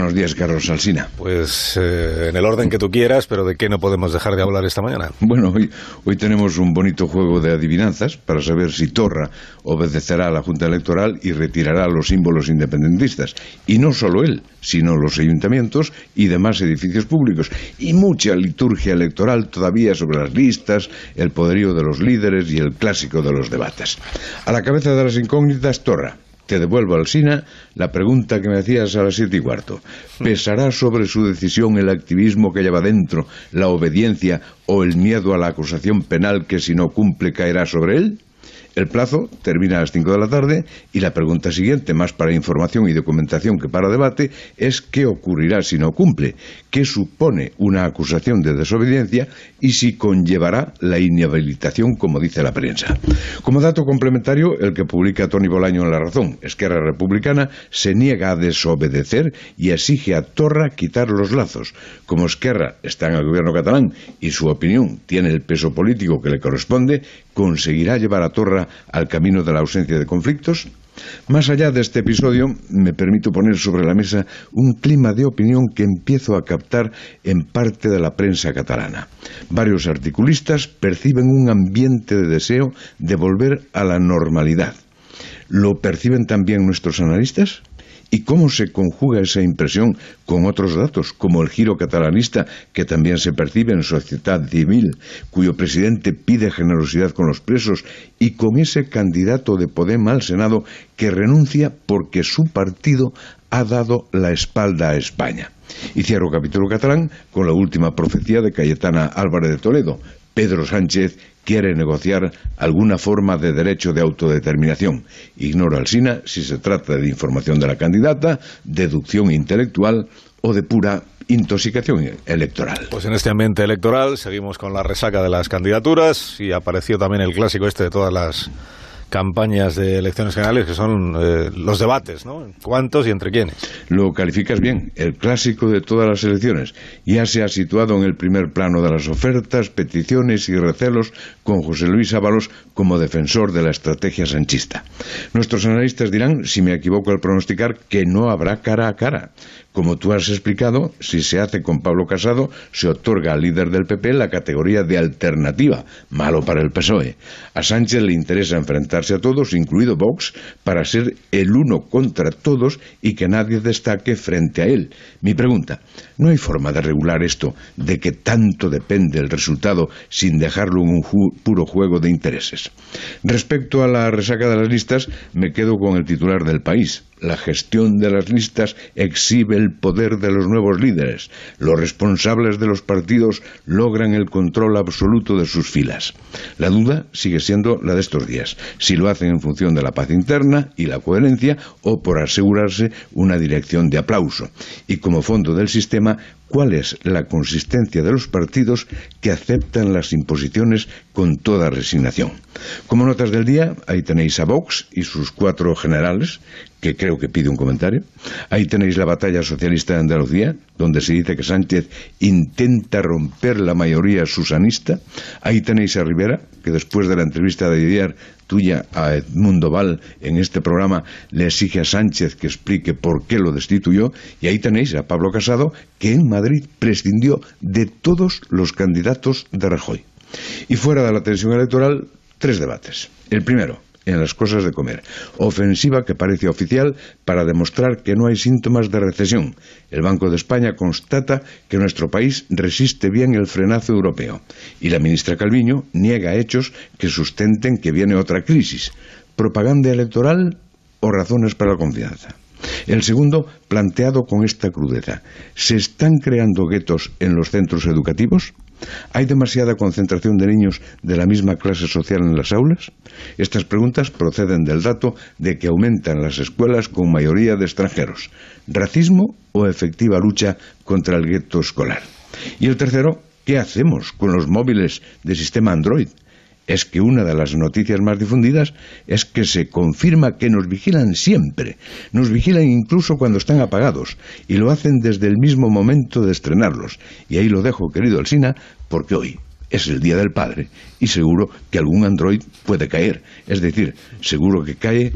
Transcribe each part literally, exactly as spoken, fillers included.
Buenos días, Carlos Alsina. Pues eh, en el orden que tú quieras, pero ¿de qué no podemos dejar de hablar esta mañana? Bueno, hoy, hoy tenemos un bonito juego de adivinanzas para saber si Torra obedecerá a la Junta Electoral y retirará los símbolos independentistas. Y no solo él, sino los ayuntamientos y demás edificios públicos. Y mucha liturgia electoral todavía sobre las listas, el poderío de los líderes y el clásico de los debates. A la cabeza de las incógnitas, Torra. Te devuelvo, Alsina, la pregunta que me hacías a las siete y cuarto. ¿Pesará sobre su decisión el activismo que lleva dentro, la obediencia o el miedo a la acusación penal que si no cumple caerá sobre él? El plazo termina a las cinco de la tarde y la pregunta siguiente, más para información y documentación que para debate, es ¿qué ocurrirá si no cumple? ¿Qué supone una acusación de desobediencia y si conllevará la inhabilitación, como dice la prensa? Como dato complementario, el que publica Toni Bolaño en La Razón, Esquerra Republicana, se niega a desobedecer y exige a Torra quitar los lazos. Como Esquerra está en el gobierno catalán y su opinión tiene el peso político que le corresponde, ¿conseguirá llevar a Torra al camino de la ausencia de conflictos? Más allá de este episodio, me permito poner sobre la mesa un clima de opinión que empiezo a captar en parte de la prensa catalana. Varios articulistas perciben un ambiente de deseo de volver a la normalidad. ¿Lo perciben también nuestros analistas? ¿Y cómo se conjuga esa impresión con otros datos, como el giro catalanista que también se percibe en sociedad civil, cuyo presidente pide generosidad con los presos, y con ese candidato de Podem al Senado que renuncia porque su partido ha dado la espalda a España? Y cierro capítulo catalán con la última profecía de Cayetana Álvarez de Toledo. Pedro Sánchez quiere negociar alguna forma de derecho de autodeterminación. Ignoro, Alsina, si se trata de información de la candidata, deducción intelectual o de pura intoxicación electoral. Pues en este ambiente electoral seguimos con la resaca de las candidaturas y apareció también el clásico este de todas las campañas de elecciones generales, que son eh, los debates, ¿no? ¿Cuántos y entre quiénes? Lo calificas bien, el clásico de todas las elecciones. Ya se ha situado en el primer plano de las ofertas, peticiones y recelos, con José Luis Ábalos como defensor de la estrategia sanchista. Nuestros analistas dirán, si me equivoco al pronosticar, que no habrá cara a cara. Como tú has explicado, si se hace con Pablo Casado, se otorga al líder del P P la categoría de alternativa, malo para el P S O E. A Sánchez le interesa enfrentarse a todos, incluido Vox, para ser el uno contra todos y que nadie destaque frente a él. Mi pregunta, ¿no hay forma de regular esto, de que tanto depende el resultado sin dejarlo en un ju- puro juego de intereses? Respecto a la resaca de las listas, me quedo con el titular del País. La gestión de las listas exhibe el poder de los nuevos líderes. Los responsables de los partidos logran el control absoluto de sus filas. La duda sigue siendo la de estos días, si lo hacen en función de la paz interna y la coherencia o por asegurarse una dirección de aplauso. Y como fondo del sistema, ¿cuál es la consistencia de los partidos que aceptan las imposiciones con toda resignación? Como notas del día, ahí tenéis a Vox y sus cuatro generales, que creo que pide un comentario. Ahí tenéis la batalla socialista de Andalucía, donde se dice que Sánchez intenta romper la mayoría susanista. Ahí tenéis a Rivera, que después de la entrevista de ayer tuya a Edmundo Val en este programa le exige a Sánchez que explique por qué lo destituyó. Y ahí tenéis a Pablo Casado, que en Madrid prescindió de todos los candidatos de Rajoy. Y fuera de la tensión electoral, tres debates. El primero, en las cosas de comer. Ofensiva que parece oficial para demostrar que no hay síntomas de recesión. El Banco de España constata que nuestro país resiste bien el frenazo europeo. Y la ministra Calviño niega hechos que sustenten que viene otra crisis. ¿Propaganda electoral o razones para la confianza? El segundo, planteado con esta crudeza. ¿Se están creando guetos en los centros educativos? ¿Hay demasiada concentración de niños de la misma clase social en las aulas? Estas preguntas proceden del dato de que aumentan las escuelas con mayoría de extranjeros. ¿Racismo o efectiva lucha contra el gueto escolar? Y el tercero, ¿qué hacemos con los móviles de sistema Android? Es que una de las noticias más difundidas es que se confirma que nos vigilan siempre. Nos vigilan incluso cuando están apagados. Y lo hacen desde el mismo momento de estrenarlos. Y ahí lo dejo, querido Alsina, porque hoy es el Día del Padre y seguro que algún Android puede caer. Es decir, seguro que cae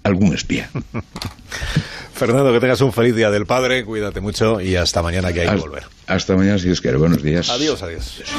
algún espía. Fernando, que tengas un feliz Día del Padre, cuídate mucho y hasta mañana, que hay que hasta, volver. Hasta mañana, si Dios quiere. Buenos días. Adiós, adiós.